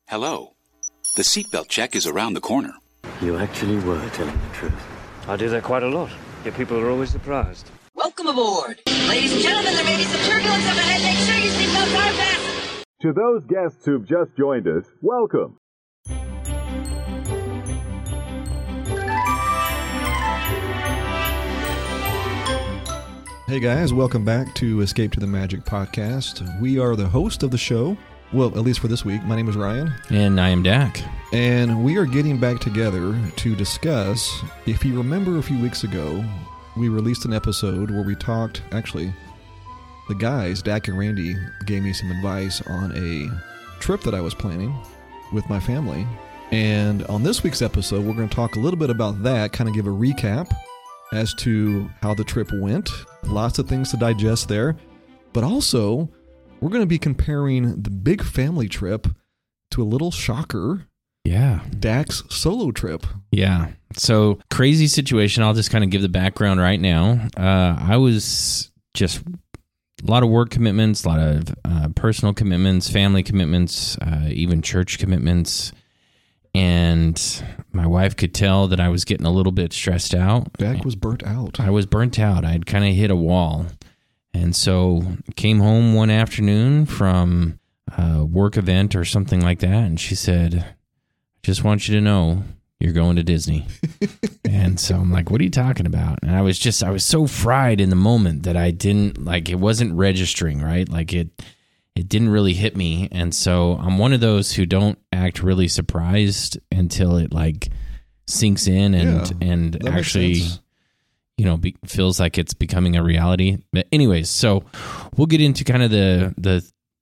Hello. The seatbelt check is around the corner. You actually were telling the truth. I do that quite a lot. Your people are always surprised. Welcome aboard. Ladies and gentlemen, there may be some turbulence up ahead. Make sure your seatbelts are fastened. To those guests who've just joined us, welcome. Hey guys, welcome back to Escape to the Magic podcast. We are the host of the show. Well, at least for this week. My name is Ryan. And I am Dak. And we are getting back together to discuss, if you remember a few weeks ago, we released an episode where we talked, actually, the guys, Dak and Randy, gave me some advice on a trip that I was planning with my family. And on this week's episode, we're going to talk a little bit about that, kind of give a recap as to how the trip went. Lots of things to digest there. But also, we're going to be comparing the big family trip to a little shocker. Yeah. Dak's solo trip. Yeah. So, crazy situation. I'll just kind of give the background right now. I was just a lot of work commitments, a lot of personal commitments, family commitments, even church commitments. And my wife could tell that I was getting a little bit stressed out. Dak was burnt out. I was burnt out. I'd kind of hit a wall. And so came home one afternoon from a work event or something like that, and she said, just want you to know you're going to Disney. And so I'm like, what are you talking about? And I was so fried in the moment that I didn't, like, it wasn't registering, right? Like it didn't really hit me. And so I'm one of those who don't act really surprised until it like sinks in and actually, you know, feels like it's becoming a reality. But anyways, so we'll get into kind of the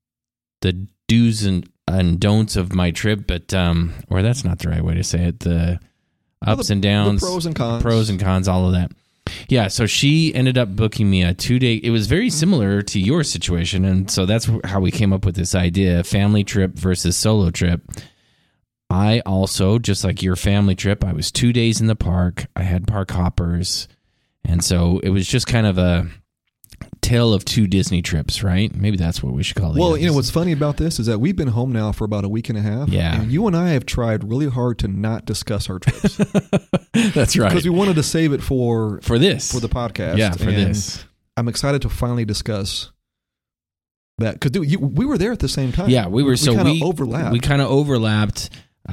do's and don'ts of my trip, but or that's not the right way to say it. The ups and downs, the pros and cons, all of that. Yeah, so she ended up booking me a 2-day. It was very similar to your situation, and so that's how we came up with this idea: family trip versus solo trip. I also, just like your family trip, I was 2 days in the park. I had park hoppers. And so it was just kind of a tale of two Disney trips, right? Maybe that's what we should call it. Well, you know, what's funny about this is that we've been home now for about a week and a half. Yeah. And you and I have tried really hard to not discuss our trips. That's right. Because we wanted to save it for this. For the podcast. Yeah, for this. I'm excited to finally discuss that. Because we were there at the same time. Yeah, we were. We kind of overlapped. We kind of overlapped.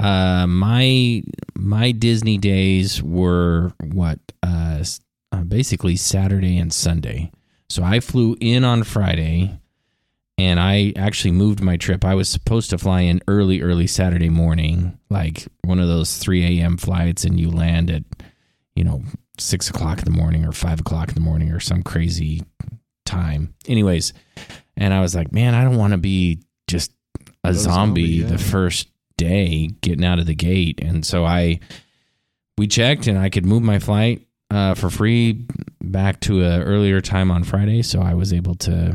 My Disney days were what? Basically Saturday and Sunday. So I flew in on Friday, and I actually moved my trip. I was supposed to fly in early Saturday morning, like one of those 3 a.m. flights, and you land at, 6 o'clock in the morning or 5 o'clock in the morning or some crazy time. Anyways, and I was like, man, I don't want to be just a zombie the first day getting out of the gate. And so we checked, and I could move my flight for free back to an earlier time on Friday, so I was able to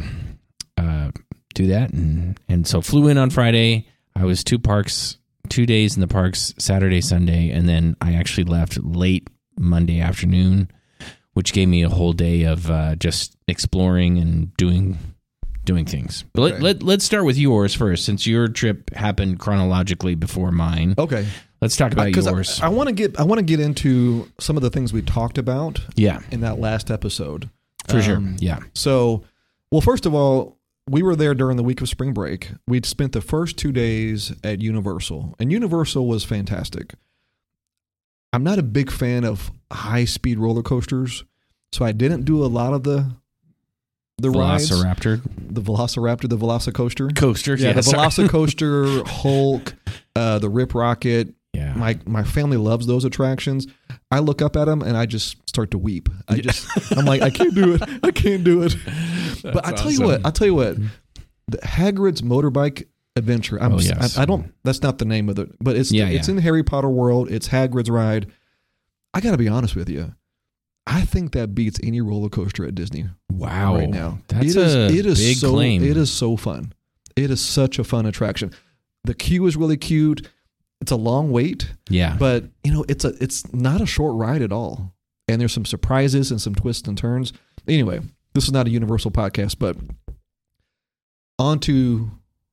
do that, and so flew in on Friday. I was 2 days in the parks, Saturday, Sunday, and then I actually left late Monday afternoon, which gave me a whole day of just exploring and doing things. But okay. Let's start with yours first, since your trip happened chronologically before mine. Okay. Let's talk about yours. I want to get into some of the things we talked about. Yeah. In that last episode. For sure. Yeah. So, well, first of all, we were there during the week of spring break. We'd spent the first 2 days at Universal, and Universal was fantastic. I'm not a big fan of high-speed roller coasters, so I didn't do a lot of the rides. The Velociraptor, the Velocicoaster. Coaster, yeah. The Velocicoaster, Hulk, the Rip Rocket. Yeah. My family loves those attractions. I look up at them and I just start to weep. I'm like, I can't do it. But I'll tell you what, the Hagrid's Motorbike Adventure. I don't. That's not the name of it, but it's in the Harry Potter world. It's Hagrid's ride. I got to be honest with you. I think that beats any roller coaster at Disney. Wow. Right now. That's a big claim. It is so fun. It is such a fun attraction. The queue is really cute. It's a long wait. Yeah. But, it's not a short ride at all. And there's some surprises and some twists and turns. Anyway, this is not a Universal podcast, but on to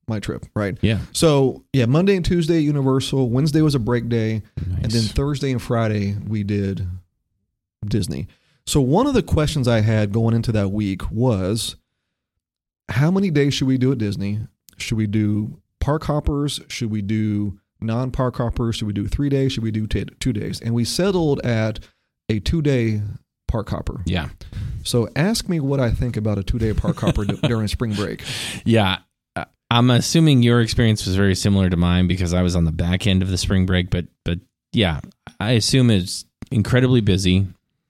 my trip, right? Yeah. So, yeah, Monday and Tuesday, Universal. Wednesday was a break day. Nice. And then Thursday and Friday, we did Disney. So one of the questions I had going into that week was, how many days should we do at Disney? Should we do park hoppers? Should we do non-park hoppers? Should we do 3 days? Should we do 2 days? And we settled at a 2-day park hopper. Yeah. So ask me what I think about a 2-day park hopper during spring break. Yeah. I'm assuming your experience was very similar to mine because I was on the back end of the spring break, but yeah, I assume it's incredibly busy,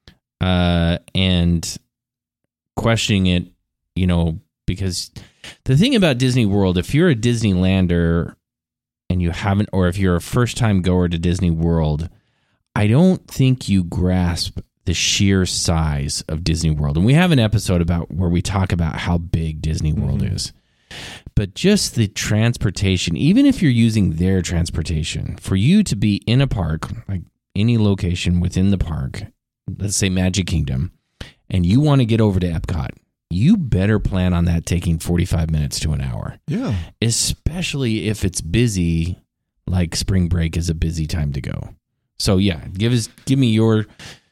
and questioning it, because the thing about Disney World, if you're a Disneylander and you haven't, or if you're a first time goer to Disney World, I don't think you grasp the sheer size of Disney World. And we have an episode about where we talk about how big Disney World is. But just the transportation, even if you're using their transportation, for you to be in a park, like any location within the park, let's say Magic Kingdom, and you want to get over to Epcot, you better plan on that taking 45 minutes to an hour. Yeah. Especially if it's busy, like spring break is a busy time to go. So yeah, give me your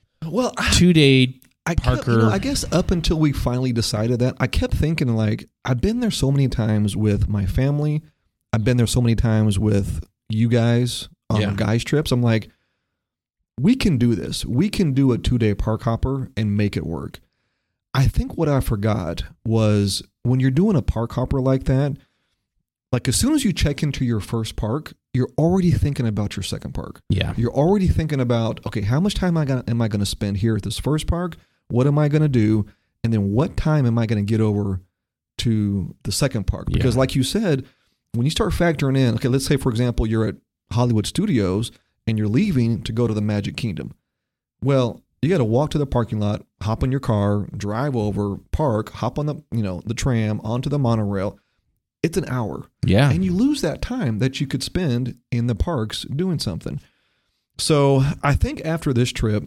2-day Parker. I guess up until we finally decided that, I kept thinking, like, I've been there so many times with my family. I've been there so many times with you guys on guys trips. I'm like, we can do this. We can do a 2-day park hopper and make it work. I think what I forgot was when you're doing a park hopper like that, like as soon as you check into your first park, you're already thinking about your second park. Yeah. You're already thinking about, okay, how much time am I going to spend here at this first park? What am I going to do? And then what time am I going to get over to the second park? Because like you said, when you start factoring in, okay, let's say, for example, you're at Hollywood Studios and you're leaving to go to the Magic Kingdom. Well, you got to walk to the parking lot, hop in your car, drive over, park, hop on the tram, onto the monorail. It's an hour. Yeah. And you lose that time that you could spend in the parks doing something. So I think after this trip,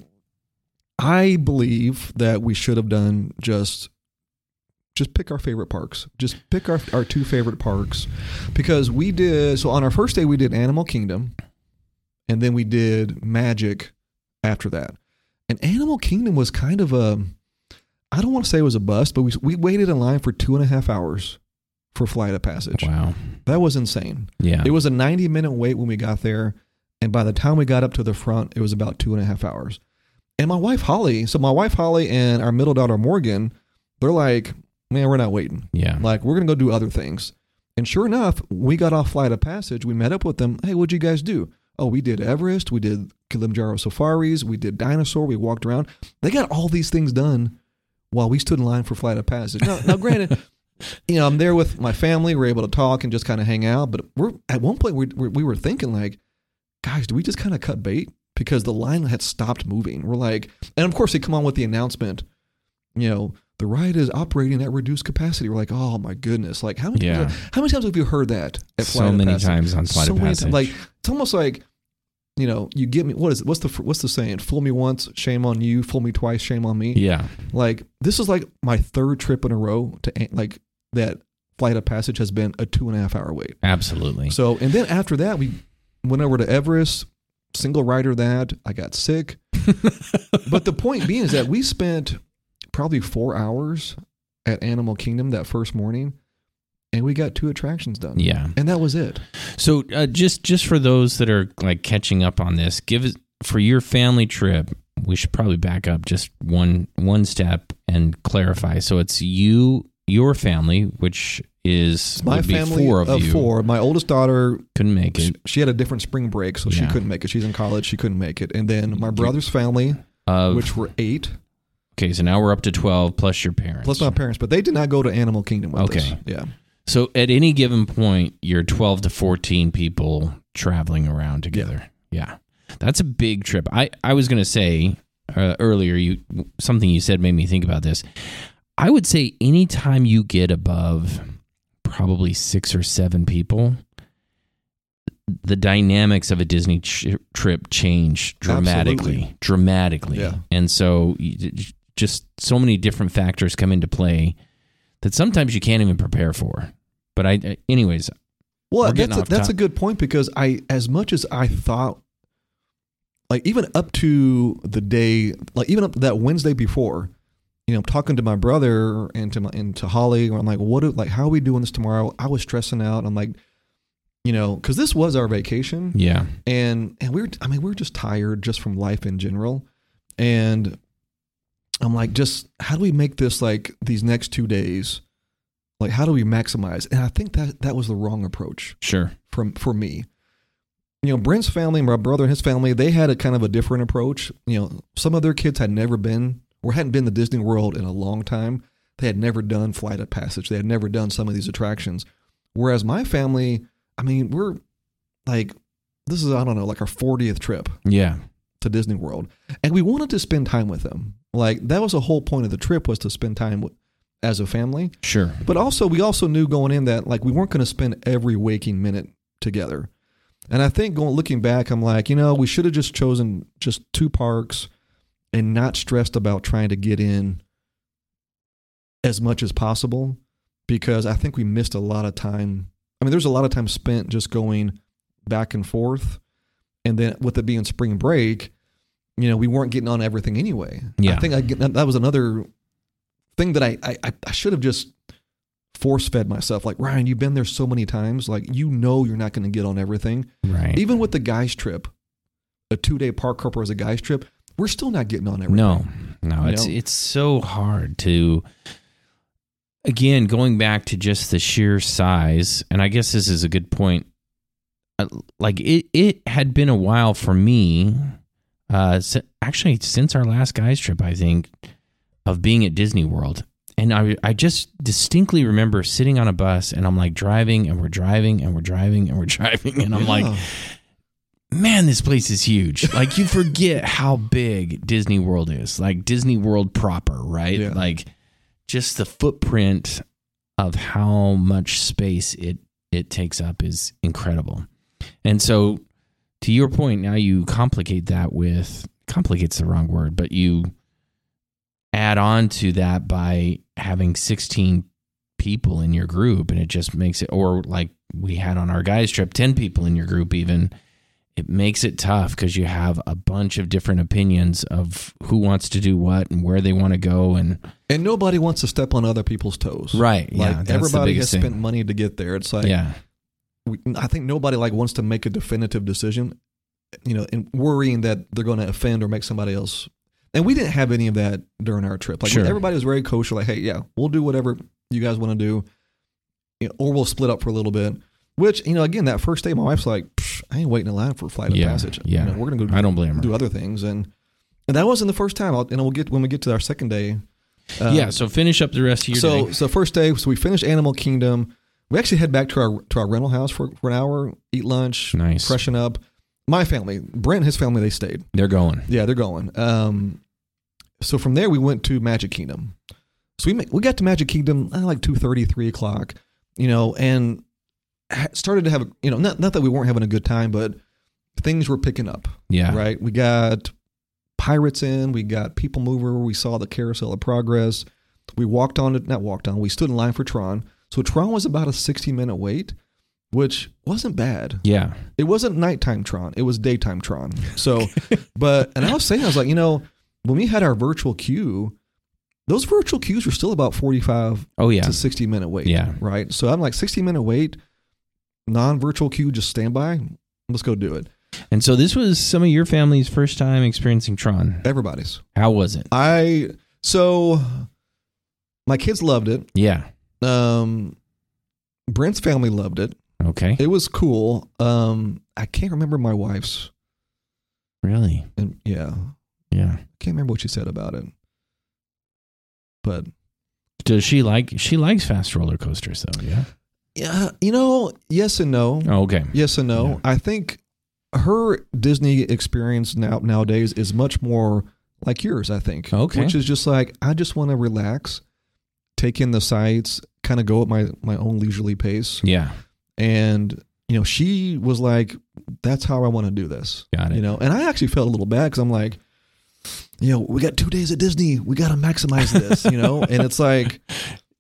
I believe that we should have done just pick our favorite parks. Just pick our 2 favorite parks. Because we did, so on our first day, we did Animal Kingdom. And then we did Magic after that. And Animal Kingdom was kind of I don't want to say it was a bust, but we waited in line for 2.5 hours for Flight of Passage. Wow. That was insane. Yeah. It was a 90-minute wait when we got there. And by the time we got up to the front, it was about 2.5 hours. And my wife, Holly, and our middle daughter, Morgan, they're like, man, we're not waiting. Yeah. Like, we're going to go do other things. And sure enough, we got off Flight of Passage. We met up with them. Hey, what'd you guys do? Oh, we did Everest. We did Kilimanjaro safaris. We did Dinosaur. We walked around. They got all these things done while we stood in line for Flight of Passage. Now granted, I'm there with my family. We're able to talk and just kind of hang out. But at one point, we were thinking, like, guys, do we just kind of cut bait? Because the line had stopped moving. We're like, and of course they come on with the announcement, the ride is operating at reduced capacity. We're like, oh my goodness. Like how many times have you heard that at Flight of Passage? So many times on Flight of Passage. Like, it's almost like, you get me, what's the saying? Fool me once, shame on you. Fool me twice, shame on me. Yeah. Like, this is like my 3rd trip in a row to like that Flight of Passage has been a 2.5 hour wait. Absolutely. So, and then after that, we went over to Everest. Single rider that. I got sick. But the point being is that we spent probably 4 hours at Animal Kingdom that first morning, and we got 2 attractions done. Yeah. And that was it. So just for those that are like catching up on this, for your family trip, we should probably back up just one step and clarify. So it's your family, which is my family 4 of you. 4. My oldest daughter couldn't make it. She had a different spring break, so she couldn't make it. She's in college. She couldn't make it. And then my brother's family, which were 8. Okay, so now we're up to 12 plus your parents. Plus my parents, but they did not go to Animal Kingdom with us. Yeah. So at any given point, you're 12 to 14 people traveling around together. Yeah. That's a big trip. I was going to say earlier, something you said made me think about this. I would say anytime you get above probably 6 or 7 people, the dynamics of a Disney trip change dramatically. Yeah. And so just so many different factors come into play that sometimes you can't even prepare for. But anyways, Well, We're getting off that's a top. good point because as much as I thought, like even up to the day, like even up to that Wednesday before, I'm talking to my brother and to Holly, where I'm like, how are we doing this tomorrow? I was stressing out. I'm like, because this was our vacation. Yeah. And we were just tired just from life in general. And I'm like, just how do we make this like these next 2 days? Like, how do we maximize? And I think that was the wrong approach. Sure. For me. Brent's family, my brother and his family, they had a kind of a different approach. Some of their kids had never been or hadn't been to Disney World in a long time. They had never done Flight of Passage. They had never done some of these attractions. Whereas my family, we're like, this is, I don't know, like our 40th trip Yeah. to Disney World. And we wanted to spend time with them. Like, that was the whole point of the trip, was to spend time as a family. Sure. But also, we also knew going in that, like, we weren't going to spend every waking minute together. And I think looking back, I'm like, we should have just chosen just 2 parks and not stressed about trying to get in as much as possible, because I think we missed a lot of time. There's a lot of time spent just going back and forth. And then with it being spring break, we weren't getting on everything anyway. Yeah. I think that was another thing that I should have just force fed myself. Like, Ryan, you've been there so many times. Like, you're not going to get on everything. Right. Even with the guys trip, a 2-day park hopper as a guys trip, we're still not getting on everything. No, it's so hard to, again, going back to just the sheer size, and I guess this is a good point. Like, it had been a while for me, actually since our last guys trip, I think, of being at Disney World. And I just distinctly remember sitting on a bus, and I'm like driving, and we're driving, and we're driving, and we're driving, and I'm like, man, this place is huge. Like, you forget how big Disney World is, like Disney World proper, right? Yeah. Like, just the footprint of how much space it takes up is incredible. And so, to your point, now you complicate's the wrong word, but you add on to that by having 16 people in your group, and it just makes it, or like we had on our guys trip, 10 people in your group even, it makes it tough because you have a bunch of different opinions of who wants to do what and where they want to go. And nobody wants to step on other people's toes. Right. Like, Yeah. That's everybody the has biggest thing. spent money to get there. It's like, Yeah. I think nobody like wants to make a definitive decision, and worrying that they're going to offend or make somebody else. And we didn't have any of that during our trip. Like, Sure. everybody was very kosher. Like, hey, yeah, we'll do whatever you guys want to do, or we'll split up for a little bit. Which, again, that first day, my wife's like, I ain't waiting in line for a Flight of Passage. Yeah. We're going to go. I don't blame her. Do other things, and that wasn't the first time. We'll get when we get to our second day. So finish up the rest of your day. So first day, so we finished Animal Kingdom. We actually head back to our rental house for an hour, eat lunch, Nice. freshen up. My family, Brent and his family, they stayed. They're going. Yeah, they're going. So from there, we went to Magic Kingdom. So we got to Magic Kingdom like 2:30, 3 o'clock, and started to have, not that we weren't having a good time, but things were picking up. Yeah. Right. We got Pirates in, we got People Mover, we saw the Carousel of Progress. We we stood in line for Tron. So Tron was about a 60-minute wait, which wasn't bad. Yeah. It wasn't nighttime Tron. It was daytime Tron. So, and I was like, when we had our virtual queue, those virtual queues were still about 45 Oh, yeah. to 60-minute wait. Yeah. Right. So I'm like, 60-minute wait, non-virtual queue, just stand by. Let's go do it. And so this was some of your family's first time experiencing Tron. Everybody's. How was it? So my kids loved it. Yeah. Brent's family loved it. Okay. It was cool. I can't remember my wife's. Really? And yeah. Yeah. Can't remember what she said about it. But Does she likes fast roller coasters though? Yeah. Yeah. Yes and no. Oh, okay. Yes and no. Yeah. I think her Disney experience nowadays is much more like yours, I think. Okay. Which is just like, I just want to relax, take in the sights, kind of go at my own leisurely pace. Yeah. And, she was like, that's how I want to do this. Got it. And I actually felt a little bad because I'm like, we got 2 days at Disney. We got to maximize this, and it's like,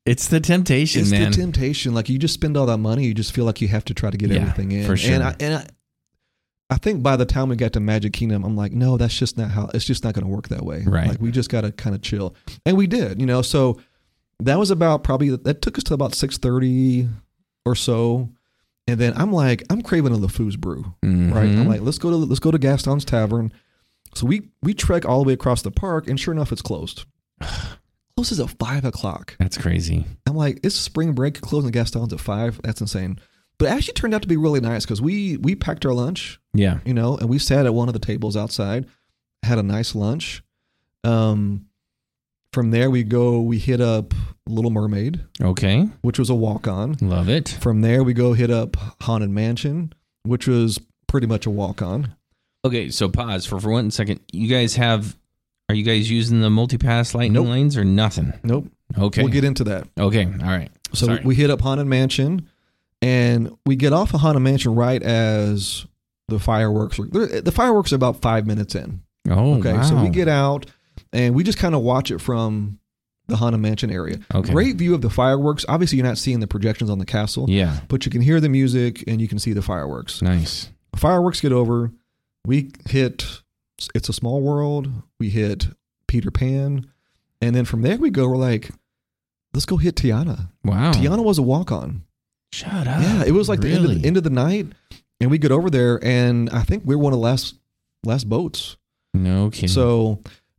It's the temptation, It's man. the temptation. Like, you just spend all that money, you just feel like you have to try to get everything in. For sure. And I think by the time we got to Magic Kingdom, I'm like, no, that's just not how. It's just not going to work that way. Right. Like, we just got to kind of chill, and we did. So that was about that took us to about 6:30 or so, and then I'm craving a LeFou's brew. Mm-hmm. Right. I'm like, let's go to Gaston's Tavern. So we trek all the way across the park, and sure enough, it's closed. Closes at 5:00. That's crazy. I'm like, it's spring break, closing Gaston's at 5. That's insane. But it actually turned out to be really nice because we packed our lunch. Yeah. And we sat at one of the tables outside, had a nice lunch. From there we hit up Little Mermaid, Okay. which was a walk-on. Love it. From there we go hit up Haunted Mansion, which was pretty much a walk-on. Okay, so pause for 1 second. Are you guys using the multi-pass lightning lanes or nothing? Nope. Okay. We'll get into that. Okay, all right. So Sorry. we hit up Haunted Mansion, and we get off of Haunted Mansion right as the fireworks. The fireworks are about 5 minutes in. Oh, Okay, wow. so we get out, and we just kind of watch it from the Haunted Mansion area. Okay. Great view of the fireworks. Obviously, you're not seeing the projections on the castle. Yeah. But you can hear the music, and you can see the fireworks. Nice. Fireworks get over. We hit It's a Small World. We hit Peter Pan. And then from there we go, we're like, let's go hit Tiana. Wow. Tiana was a walk-on. Shut up. Yeah, it was like Really? the end of the night. And we get over there, and I think we were one of the last boats. No kidding. So,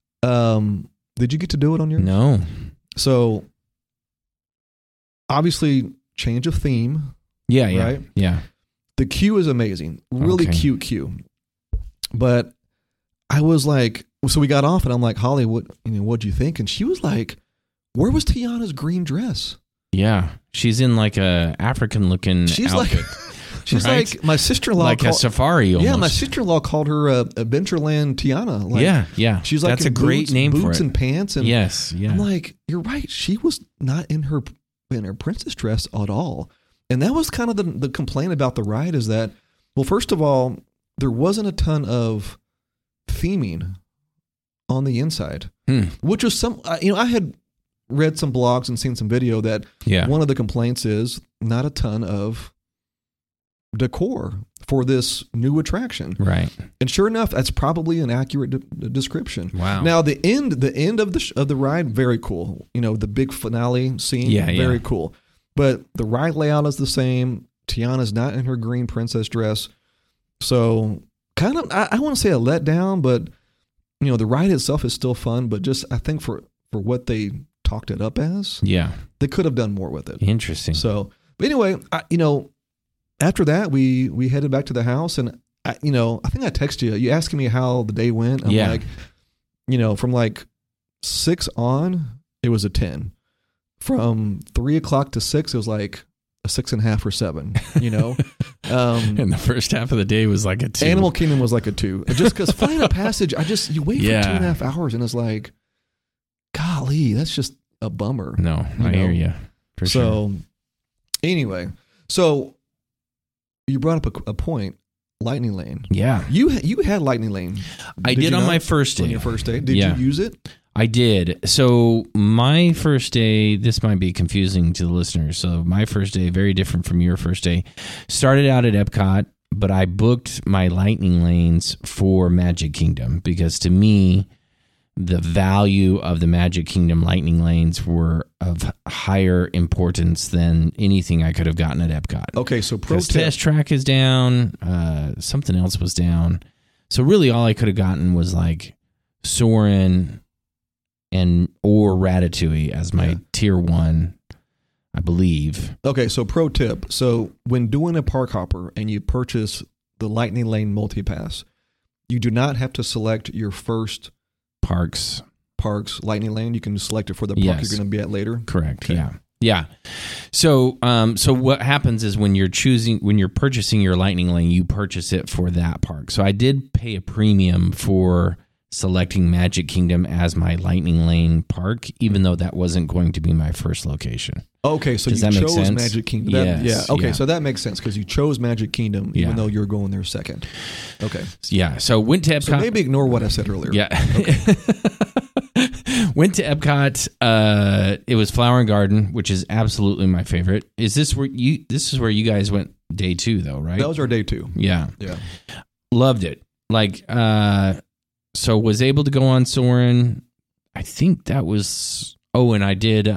did you get to do it on your? No. So, obviously, change of theme. Yeah, yeah. Right? Yeah. The queue is amazing. Really Okay. cute queue. But I was like, so we got off, and I'm like, Holly, what'd you think? And she was like, where was Tiana's green dress? Yeah. She's in like a African looking She's outfit. like, she's right? like, my sister-in-law like a safari almost. Yeah, my sister-in-law called her a Adventureland Tiana. Like, yeah. She's like, that's in a great name for boots it. and pants. And Yes, yeah. I'm like, you're right. She was not in her princess dress at all. And that was kind of the complaint about the ride is that, well, first of all, there wasn't a ton of theming on the inside, which was I had read some blogs and seen some video that one of the complaints is not a ton of decor for this new attraction. Right. And sure enough, that's probably an accurate description. Wow. Now the end of the ride, very cool. The big finale scene, very cool. But the ride layout is the same. Tiana's not in her green princess dress, so kind of I want to say a letdown, but the ride itself is still fun. But just I think for what they talked it up as, they could have done more with it. Interesting. So, but anyway, after that we headed back to the house, and I think I texted you. You asking me how the day went. I'm like, from like 6 on, it was a 10. From 3 o'clock to 6, it was like a 6.5 or 7. And the first half of the day was like a 2. Animal Kingdom was like a 2. Just because Flight of Passage, you wait for 2.5 hours, and it's like, golly, that's just a bummer. No, I hear you. For sure. So, anyway, you brought up a point. Lightning Lane. Yeah. You had Lightning Lane. I did you on not? my first day. On your first day? Did you use it? I did. So my first day, this might be confusing to the listeners. So my first day, very different from your first day, started out at Epcot, but I booked my Lightning Lanes for Magic Kingdom because to me, the value of the Magic Kingdom Lightning Lanes were of higher importance than anything I could have gotten at Epcot. Okay, so pro tip. Test Track is down. Something else was down. So really all I could have gotten was like Soarin' or Ratatouille as my tier 1, I believe. Okay, so pro tip. So when doing a park hopper and you purchase the Lightning Lane multi-pass, you do not have to select your first park's Lightning Lane. You can select it for the park you're going to be at later. Correct. Okay. Yeah. So what happens is when you're purchasing your Lightning Lane, you purchase it for that park. So I did pay a premium for selecting Magic Kingdom as my Lightning Lane park, even though that wasn't going to be my first location. Okay, so Does you that make chose sense? Magic Kingdom. Yes, Okay, yeah. so that makes sense because you chose Magic Kingdom even though you're going there second. Okay. Yeah, so went to Epcot. So maybe ignore what I said earlier. Yeah. Went to Epcot. It was Flower and Garden, which is absolutely my favorite. This is where you guys went day 2 though, right? That was our day 2. Yeah. Yeah. Loved it. So was able to go on Soarin'. I think that was, and I did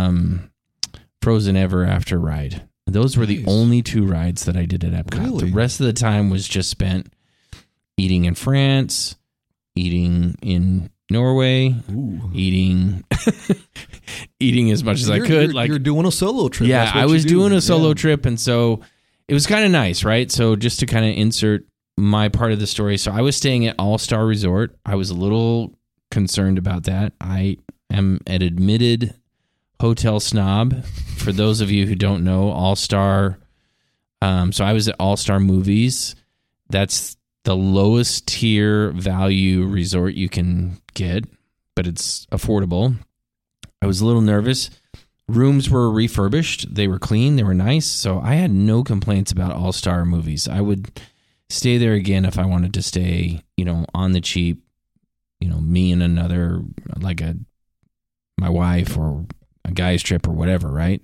Frozen Ever After ride. Those were the only 2 rides that I did at Epcot. Really? The rest of the time was just spent eating in France, eating in Norway, eating as much as I could. You're doing a solo trip. Yeah, That's what I was you do. doing a solo trip, and so it was kind of nice, right? So just to kind of insert my part of the story. So I was staying at All-Star Resort. I was a little concerned about that. I am an admitted hotel snob. For those of you who don't know, All-Star, so I was at All-Star Movies. That's the lowest tier value resort you can get, but it's affordable. I was a little nervous. Rooms were refurbished. They were clean. They were nice. So I had no complaints about All-Star Movies. I would stay there again if I wanted to stay, on the cheap, me and another, like my wife or a guy's trip or whatever, right?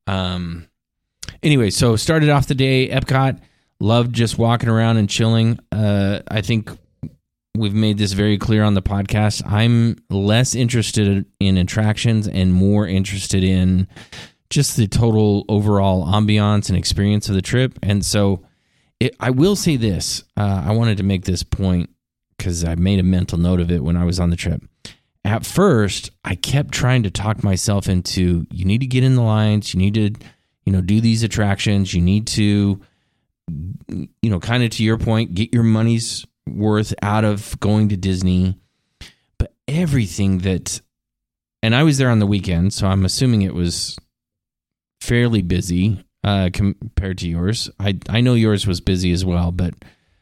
Anyway, so started off the day, Epcot. Loved just walking around and chilling. I think we've made this very clear on the podcast. I'm less interested in attractions and more interested in just the total overall ambiance and experience of the trip. And so I will say this. I wanted to make this point because I made a mental note of it when I was on the trip. At first, I kept trying to talk myself into, you need to get in the lines. You need to, do these attractions. You need to, kind of to your point, get your money's worth out of going to Disney. But everything that, and I was there on the weekend, so I'm assuming it was fairly busy compared to yours. I know yours was busy as well, but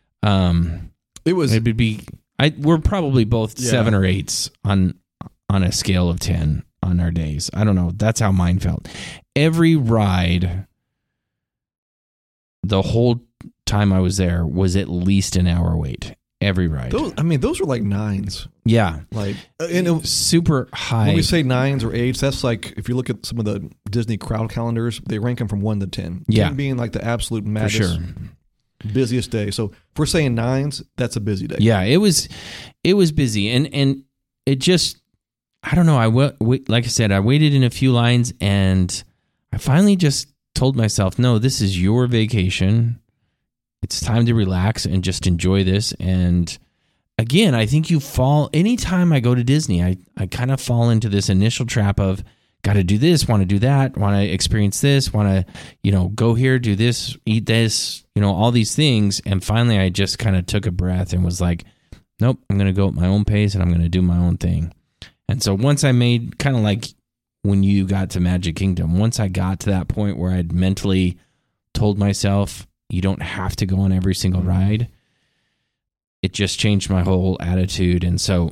it was. It would be. We're probably both 7 or 8s on a scale of 10 on our days. I don't know. That's how mine felt. Every ride, the whole time I was there, was at least an hour wait. Every ride. Those were like 9s. Yeah. Like, and it was super high. When we say 9s or 8s, that's like, if you look at some of the Disney crowd calendars, they rank them from 1 to 10. Yeah. 10 being like the absolute maddest, for sure, busiest day. So if we're saying 9s, that's a busy day. Yeah, it was busy, and it just, I don't know. Like I said, I waited in a few lines, and I finally just told myself, no, this is your vacation. It's time to relax and just enjoy this. And again, I think anytime I go to Disney, I kind of fall into this initial trap of, got to do this, want to do that, want to experience this, want to, go here, do this, eat this, all these things. And finally, I just kind of took a breath and was like, nope, I'm going to go at my own pace and I'm going to do my own thing. And so once I made, kind of like when you got to Magic Kingdom, once I got to that point where I'd mentally told myself, you don't have to go on every single ride, it just changed my whole attitude. And so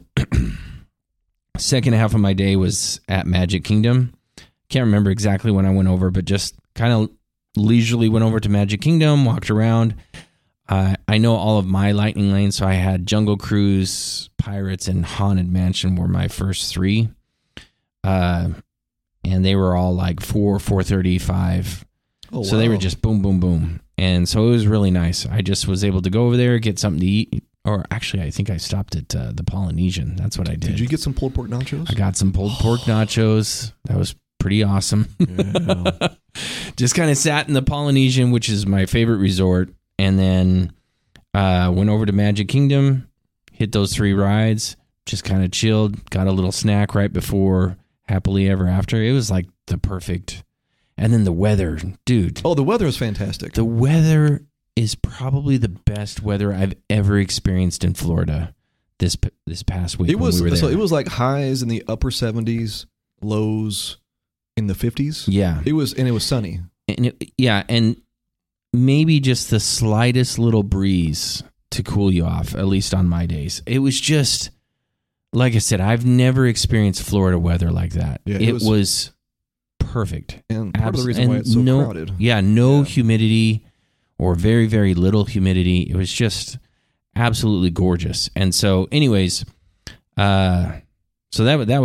second half of my day was at Magic Kingdom. Can't remember exactly when I went over, but just kind of leisurely went over to Magic Kingdom, walked around. I know all of my Lightning Lanes, so I had Jungle Cruise, Pirates, and Haunted Mansion were my first 3. And they were all like 4, 4:35. Oh, so they were just boom, boom, boom. And so it was really nice. I just was able to go over there, get something to eat. Or actually, I think I stopped at the Polynesian. That's what I did. Did you get some pulled pork nachos? I got some pulled pork nachos. That was pretty awesome. Yeah. Just kind of sat in the Polynesian, which is my favorite resort. And then went over to Magic Kingdom, hit those 3 rides, just kind of chilled, got a little snack right before Happily Ever After. It was like the perfect. And then the weather, dude. Oh, the weather is fantastic. The weather is probably the best weather I've ever experienced in Florida this past week. It was, when we were there. So it was like highs in the upper 70s, lows in the 50s. Yeah. It was sunny. And maybe just the slightest little breeze to cool you off, at least on my days. It was just, like I said, I've never experienced Florida weather like that. Yeah, it was perfect. And part of the reason why it's so crowded. Yeah, no humidity or very, very little humidity. It was just absolutely gorgeous. And so anyways, so that was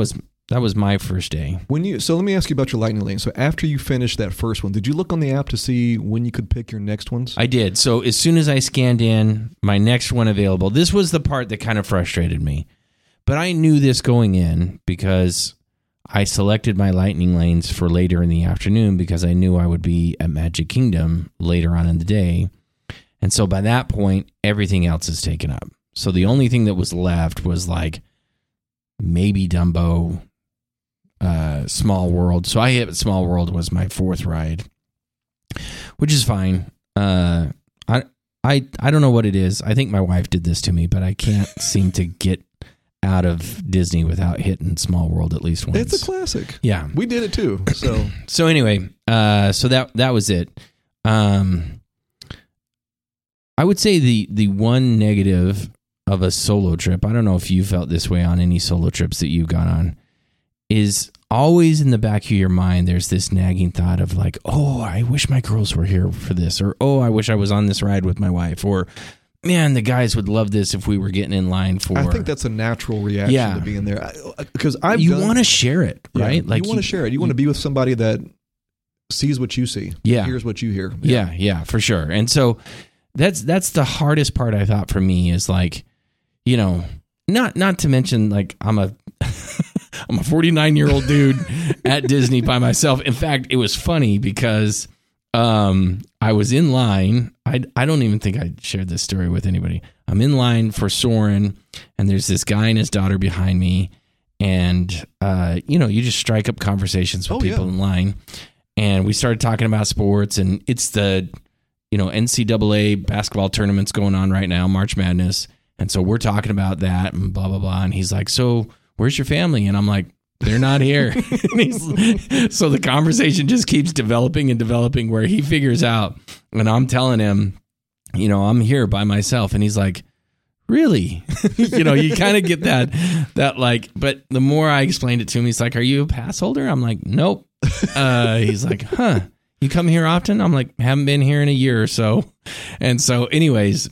That was my first day. So let me ask you about your lightning lane. So after you finished that first one, did you look on the app to see when you could pick your next ones? I did. So as soon as I scanned in my next one available, this was the part that kind of frustrated me. But I knew this going in because I selected my lightning lanes for later in the afternoon because I knew I would be at Magic Kingdom later on in the day. And so by that point, everything else is taken up. So the only thing that was left was like maybe Dumbo, Small World. So I hit Small World was my fourth ride, which is fine. I don't know what it is. I think my wife did this to me, but I can't seem to get out of Disney without hitting Small World at least once. It's a classic. Yeah, we did it too. So anyway, so that was it. I would say the one negative of a solo trip, I don't know if you felt this way on any solo trips that you've gone on, is always in the back of your mind, there's this nagging thought of like, oh, I wish my girls were here for this, or oh, I wish I was on this ride with my wife, or man, the guys would love this if we were getting in line for. I think that's a natural reaction to being there, because you want to share it, right? Like you want to share it. You want to be with somebody that sees what you see, hears what you hear. Yeah, for sure. And so that's the hardest part I thought for me is like, you know, not to mention like I'm a 49-year-old dude at Disney by myself. In fact, it was funny because I was in line. I don't even think I shared this story with anybody. I'm in line for Soarin', and there's this guy and his daughter behind me, and you just strike up conversations with people in line, and we started talking about sports, and it's the NCAA basketball tournaments going on right now, March Madness, and so we're talking about that and blah blah blah, and he's like, so where's your family? And I'm like, they're not here. So the conversation just keeps developing and developing where he figures out, and I'm telling him, I'm here by myself. And he's like, really? You kind of get that like, but the more I explained it to him, he's like, are you a pass holder? I'm like, nope. He's like, huh, you come here often? I'm like, haven't been here in a year or so. And so anyways,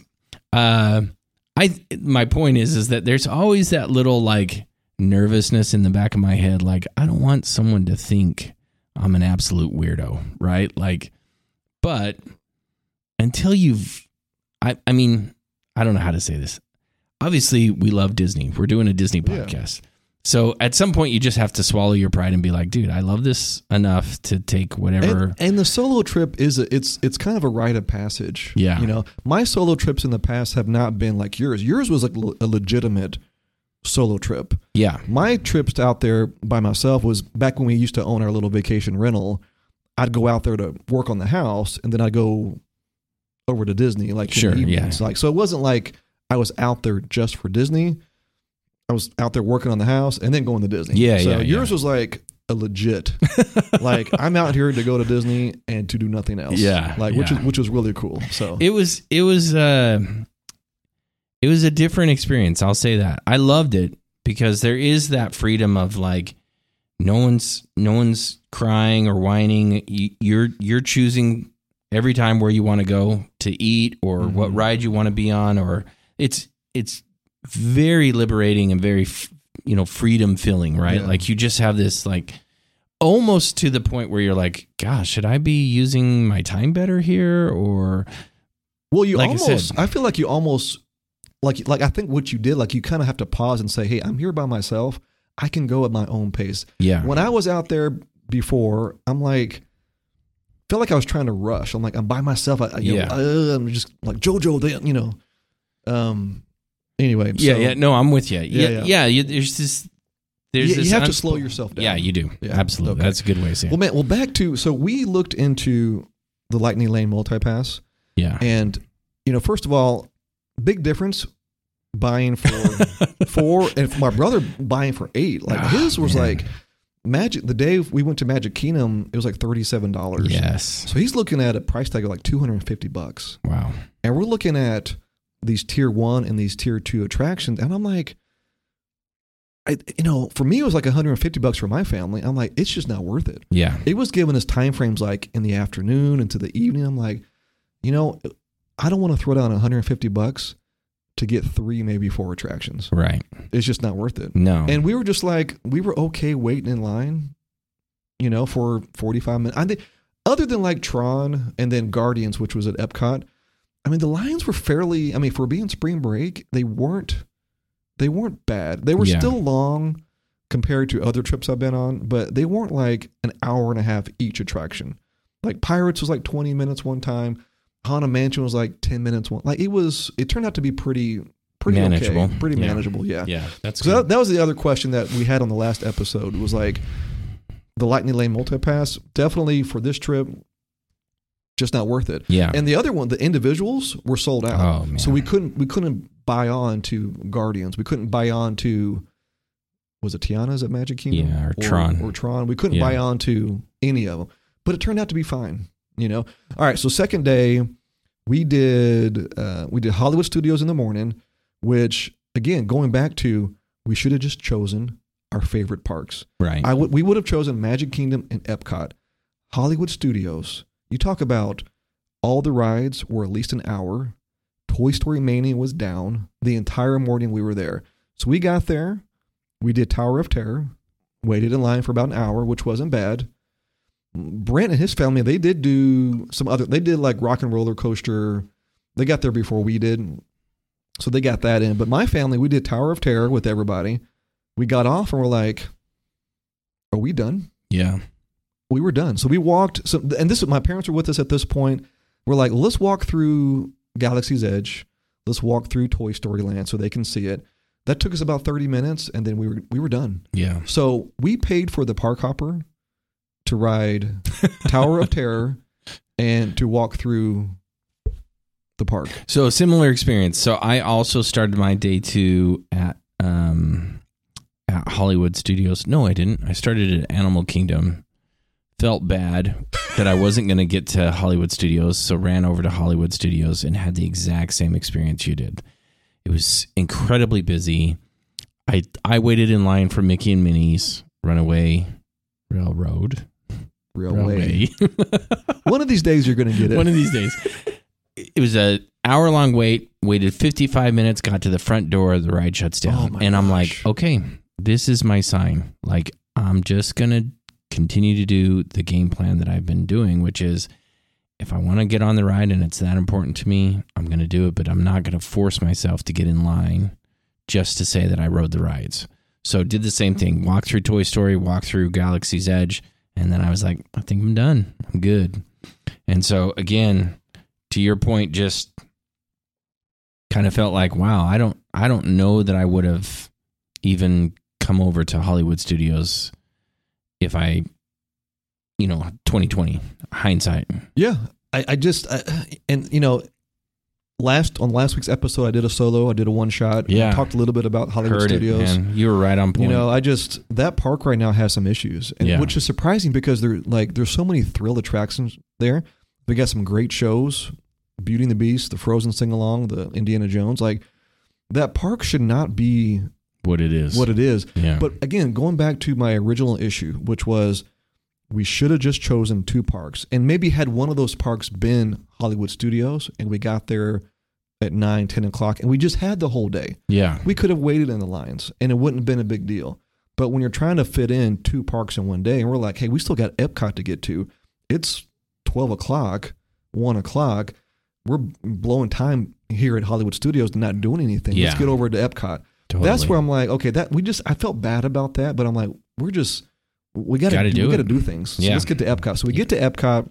my point is that there's always that little like nervousness in the back of my head, like I don't want someone to think I'm an absolute weirdo, right? Like, but until I mean, I don't know how to say this. Obviously, we love Disney. We're doing a Disney podcast. So at some point, you just have to swallow your pride and be like, dude, I love this enough to take whatever. And the solo trip it's kind of a rite of passage. Yeah. My solo trips in the past have not been like yours. Yours was like a legitimate solo trip. Yeah. My trips out there by myself was back when we used to own our little vacation rental. I'd go out there to work on the house, and then I'd go over to Disney in the evenings. So it wasn't like I was out there just for Disney. I was out there working on the house and then going to Disney. Yours was like a legit, like I'm out here to go to Disney and to do nothing else. Which was really cool. So it was a different experience. I'll say that. I loved it because there is that freedom of like, no one's crying or whining. You're choosing every time where you want to go to eat or what ride you want to be on, or it's very liberating and very, freedom filling, right? Yeah. Like you just have this like almost to the point where you're like, gosh, should I be using my time better here? Or, well, I feel like you almost like I think what you did, like you kind of have to pause and say, hey, I'm here by myself. I can go at my own pace. Yeah. When I was out there before, I'm like, felt like I was trying to rush. I'm like, I'm by myself. I'm just like JoJo, anyway. No, I'm with you. There's this. You have to slow yourself down. Yeah, you do. Yeah. Absolutely. Okay. That's a good way to say it. Well, back to, so we looked into the Lightning Lane multipass. Yeah. And, first of all, big difference buying for 4 and for my brother buying for 8. Like his was like the day we went to Magic Kingdom, it was like $37. Yes. So he's looking at a price tag of like $250. Wow. And we're looking at these tier 1 and these tier 2 attractions. And I'm like, for me, it was like $150 for my family. I'm like, it's just not worth it. Yeah. It was giving us time frames like in the afternoon into the evening. I'm like, I don't want to throw down $150 to get 3, maybe 4 attractions. Right. It's just not worth it. No. And we were just like, we were okay waiting in line, for 45 minutes. I think, other than like Tron and then Guardians, which was at Epcot, I mean, the lines were fairly, for being spring break, they weren't bad. They were still long compared to other trips I've been on, but they weren't like an hour and a half each attraction. Like Pirates was like 20 minutes one time. Haunted Mansion was like 10 minutes one. Like it turned out to be pretty manageable. Okay, pretty manageable. Yeah. Yeah. That's so good. that was the other question that we had on the last episode was like the Lightning Lane Multipass, definitely for this trip, just not worth it. Yeah. And the other one, the individuals were sold out. Oh, man. So we couldn't buy on to Guardians. We couldn't buy on to, was it Tiana's at Magic Kingdom? Yeah, or Tron. Or Tron. We couldn't buy on to any of them. But it turned out to be fine, All right, so second day, we did Hollywood Studios in the morning, which, again, going back to, we should have just chosen our favorite parks. Right. We would have chosen Magic Kingdom and Epcot. Hollywood Studios, you talk about all the rides were at least an hour. Toy Story Mania was down. The entire morning we were there. So we got there. We did Tower of Terror. Waited in line for about an hour, which wasn't bad. Brent and his family, they did do they did like Rock and Roller Coaster. They got there before we did. So they got that in. But my family, we did Tower of Terror with everybody. We got off and we're like, are we done? Yeah. We were done. So we walked. And my parents were with us at this point. We're like, let's walk through Galaxy's Edge. Let's walk through Toy Story Land so they can see it. That took us about 30 minutes and then we were done. Yeah. So we paid for the park hopper to ride Tower of Terror and to walk through the park. So a similar experience. So I also started my day 2 at Hollywood Studios. No, I didn't. I started at Animal Kingdom. Felt bad that I wasn't going to get to Hollywood Studios, so ran over to Hollywood Studios and had the exact same experience you did. It was incredibly busy. I waited in line for Mickey and Minnie's Runaway Railway. One of these days you're going to get it. One of these days. It was an hour-long wait. Waited 55 minutes, got to the front door, the ride shuts down. And I'm like, okay, this is my sign. Like, I'm just going to continue to do the game plan that I've been doing, which is if I want to get on the ride and it's that important to me, I'm going to do it, but I'm not going to force myself to get in line just to say that I rode the rides. So did the same thing, walked through Toy Story, walked through Galaxy's Edge, and then I was like, I think I'm done. I'm good. And so again, to your point, just kind of felt like, wow, I don't know that I would have even come over to Hollywood Studios if I, 2020 hindsight. Yeah. On last week's episode, I did a solo. I did a one shot. Yeah. I talked a little bit about Hollywood Studios. Man. You were right on point. That park right now has some issues, which is surprising because there's so many thrill attractions there. They got some great shows, Beauty and the Beast, the Frozen sing along, the Indiana Jones. Like that park should not be what it is. Yeah. But again, going back to my original issue, which was we should have just chosen 2 parks and maybe had one of those parks been Hollywood Studios and we got there at 9, 10 o'clock and we just had the whole day. Yeah. We could have waited in the lines and it wouldn't have been a big deal. But when you're trying to fit in 2 parks in one day and we're like, hey, we still got Epcot to get to. It's 12 o'clock, 1 o'clock. We're blowing time here at Hollywood Studios and not doing anything. Yeah. Let's get over to Epcot. Totally. That's where I'm like, okay, I felt bad about that, but I'm like, we got to do things. So let's get to Epcot. So we get to Epcot,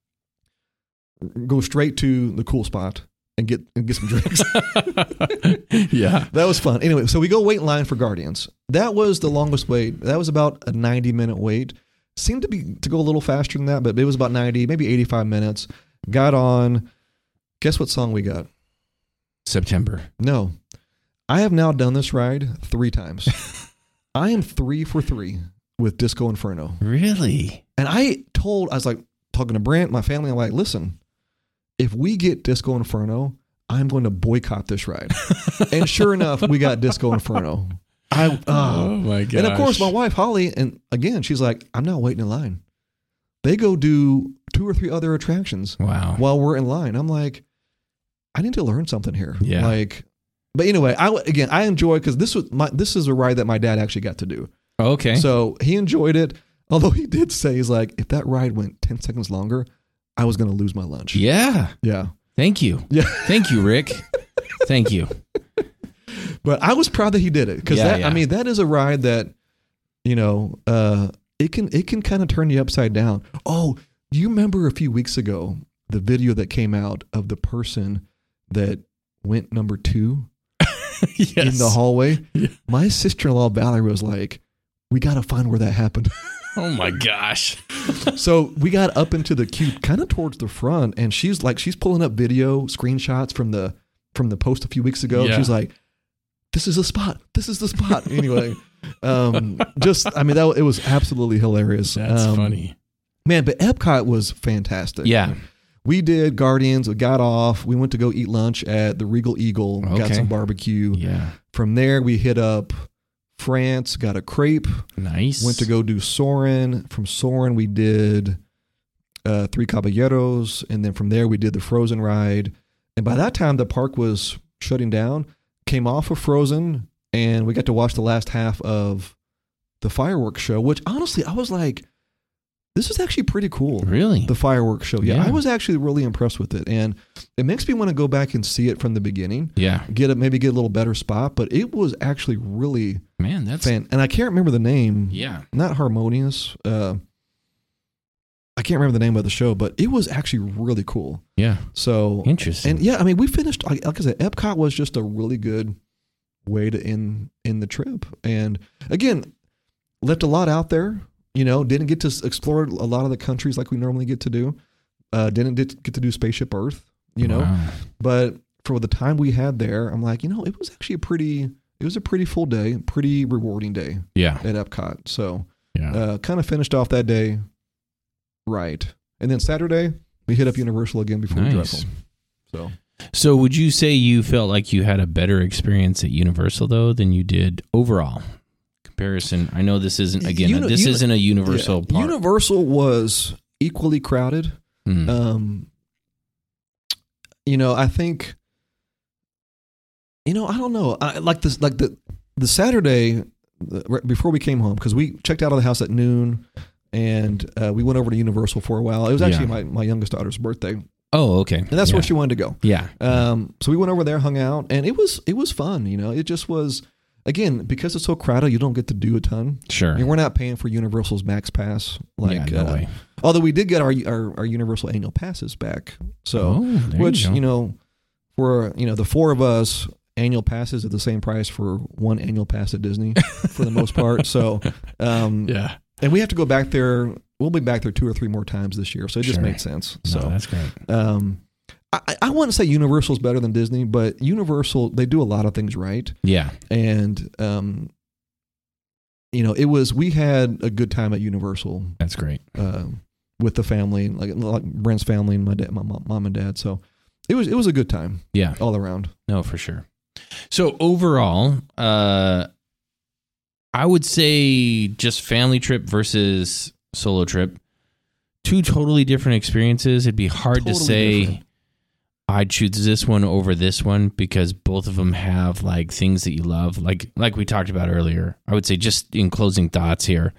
go straight to the cool spot and get some drinks. Yeah. That was fun. Anyway, so we go wait in line for Guardians. That was the longest wait. That was about a 90-minute wait. Seemed to go a little faster than that, but it was about 90, maybe 85 minutes. Got on. Guess what song we got? September. No. I have now done this ride 3 times. I am 3 for 3 with Disco Inferno. Really? And I was like, talking to Brent, my family, I'm like, listen, if we get Disco Inferno, I'm going to boycott this ride. And sure enough, we got Disco Inferno. Oh my gosh. And of course, my wife, Holly, and again, she's like, I'm not waiting in line. They go do 2 or 3 other attractions while we're in line. I'm like, I need to learn something here. Yeah. Like, But anyway, I enjoy because this is a ride that my dad actually got to do. Okay. So he enjoyed it. Although he did say, he's like, if that ride went 10 seconds longer, I was going to lose my lunch. Yeah. Yeah. Thank you. Yeah. Thank you, Rick. Thank you. But I was proud that he did it because I mean, that is a ride that, you know, it can kind of turn you upside down. Oh, you remember a few weeks ago, the video that came out of the person that went number 2 Yes. in the hallway? Yeah. My sister-in-law, Valerie, was like, we got to find where that happened. Oh my gosh. So we got up into the queue kind of towards the front, and she's pulling up video screenshots from the post a few weeks ago. Yeah. She's like, this is the spot. This is the spot. Anyway, it was absolutely hilarious. That's funny. Man, but Epcot was fantastic. Yeah. We did Guardians. We got off. We went to go eat lunch at the Regal Eagle. Got Okay. some barbecue. Yeah. From there, we hit up France, got a crepe. Nice. Went to go do Soarin'. From Soarin', we did Three Caballeros. And then from there, we did the Frozen ride. And by that time, the park was shutting down. Came off of Frozen, and we got to watch the last half of the fireworks show, which honestly, I was like, this is actually pretty cool. Really? The fireworks show. Yeah, Yeah. I was actually really impressed with it. And it makes me want to go back and see it from the beginning. Yeah. Maybe get a little better spot. But it was actually really Man, that's and I can't remember the name. Yeah. Not Harmonious. I can't remember the name of the show, but it was actually really cool. Yeah. So Interesting. And yeah, I mean, we finished, like I said, Epcot was just a really good way to end the trip. And again, left a lot out there. You know, didn't get to explore a lot of the countries like we normally get to do. Didn't get to do Spaceship Earth, you know. Wow. But for the time we had there, I'm like, you know, it was actually a pretty full day, pretty rewarding day Yeah. at Epcot. So Yeah. kind of finished off that day right. And then Saturday, we hit up Universal again before we drove Nice. home. So would you say you felt like you had a better experience at Universal though than you did overall? Comparison. I know this isn't isn't a Universal park. Universal was equally crowded. Mm. You know, I think, you know, I don't know. The Saturday before we came home, because we checked out of the house at noon, and we went over to Universal for a while. It was actually my youngest daughter's birthday, Oh, okay. and that's where she wanted to go. Yeah. So we went over there, hung out, and it was fun. You know, it just was. Again, because it's so crowded, you don't get to do a ton. Sure. I mean, we're not paying for Universal's Max Pass. Like, no way. Although we did get our Universal annual passes back. So, there which, you go. you know, for, you know, the four of us, annual passes at the same price for one annual pass at Disney for the most part. So, Yeah. and we have to go back there. We'll be back there 2 or 3 more times this year. So it just Sure. made sense. No, So that's great. I wouldn't say Universal's better than Disney, but Universal, they do a lot of things right. Yeah. And, you know, we had a good time at Universal That's great. with the family, like Brent's family and my mom and dad. So it was a good time Yeah. all around. No, for sure. So overall, I would say just family trip versus solo trip, 2 totally different experiences. It'd be hard to Totally say different. I'd choose this one over this one because both of them have like things that you love. Like we talked about earlier, I would say just in closing thoughts here,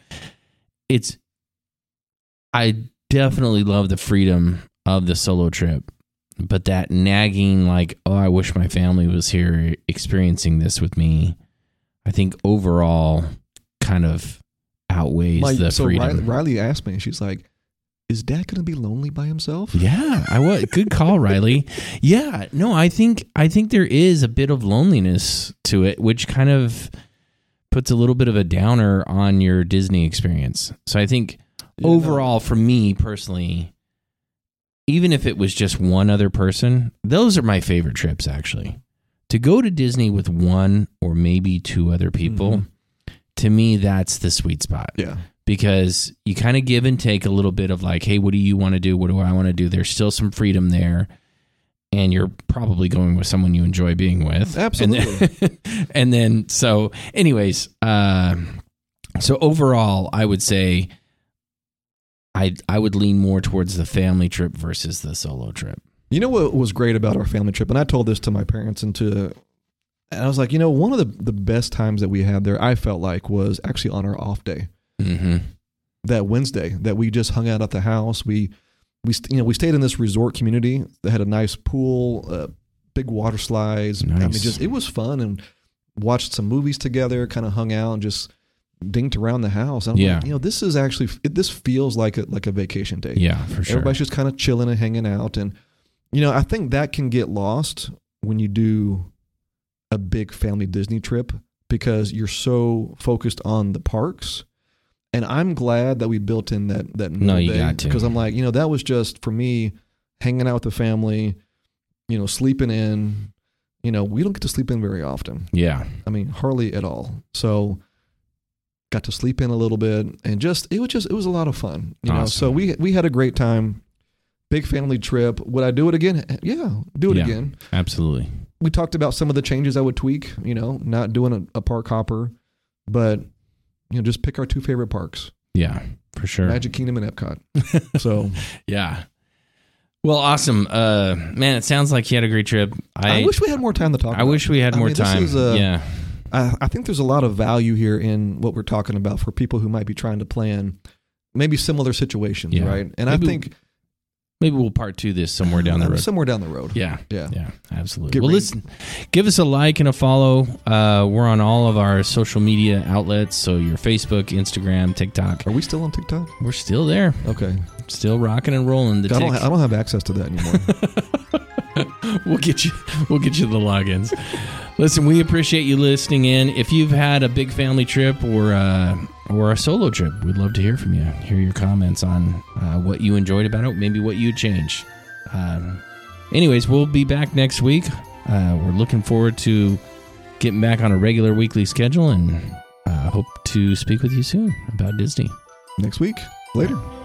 I definitely love the freedom of the solo trip, but that nagging like, oh, I wish my family was here experiencing this with me, I think overall kind of outweighs the freedom. Riley asked me, she's like, is Dad going to be lonely by himself? Yeah, I was. Good call, Riley. Yeah, no, I think there is a bit of loneliness to it, which kind of puts a little bit of a downer on your Disney experience. So I think overall, for me personally, even if it was just one other person, those are my favorite trips, actually. To go to Disney with 1 or maybe 2 other people, to me, that's the sweet spot. Yeah. Because you kind of give and take a little bit of like, hey, what do you want to do? What do I want to do? There's still some freedom there. And you're probably going with someone you enjoy being with. Absolutely. And then so anyways, so overall, I would say I would lean more towards the family trip versus the solo trip. You know what was great about our family trip? And I told this to my parents and to And I was like, one of the best times that we had there, I felt like, was actually on our off day. Mm-hmm. That Wednesday that we just hung out at the house. We stayed in this resort community that had a nice pool, big water slides. Nice. I mean, it was fun, and watched some movies together, kind of hung out and just dinked around the house. I'm like, this is actually, this feels like a vacation day. Yeah, for sure. Everybody's just kind of chilling and hanging out. And, I think that can get lost when you do a big family Disney trip because you're so focused on the parks. And I'm glad that we built in that No, you day, got to. because I'm like, that was just for me hanging out with the family, sleeping in. We don't get to sleep in very often. Yeah. I mean, hardly at all. So got to sleep in a little bit, and it was a lot of fun. Awesome. So we had a great time. Big family trip. Would I do it again? Yeah, do it again. Absolutely. We talked about some of the changes I would tweak, not doing a park hopper, but just pick our two favorite parks. Yeah, for sure. Magic Kingdom and Epcot. So yeah. Well, awesome. Man, it sounds like you had a great trip. I wish we had more time to talk about. I wish we had more time. Yeah. I think there's a lot of value here in what we're talking about for people who might be trying to plan maybe similar situations, right? And I think maybe we'll part 2 this somewhere down the road. Somewhere down the road. Yeah, absolutely. Get listen, give us a like and a follow. We're on all of our social media outlets, so your Facebook, Instagram, TikTok. Are we still on TikTok? We're still there. Okay. Still rocking and rolling. I don't have access to that anymore. We'll get you the logins. Listen, we appreciate you listening in. If you've had a big family trip or a solo trip, we'd love to hear from you. Hear your comments on what you enjoyed about it, maybe what you'd change. Anyways, we'll be back next week. We're looking forward to getting back on a regular weekly schedule, and hope to speak with you soon about Disney. Next week. Later.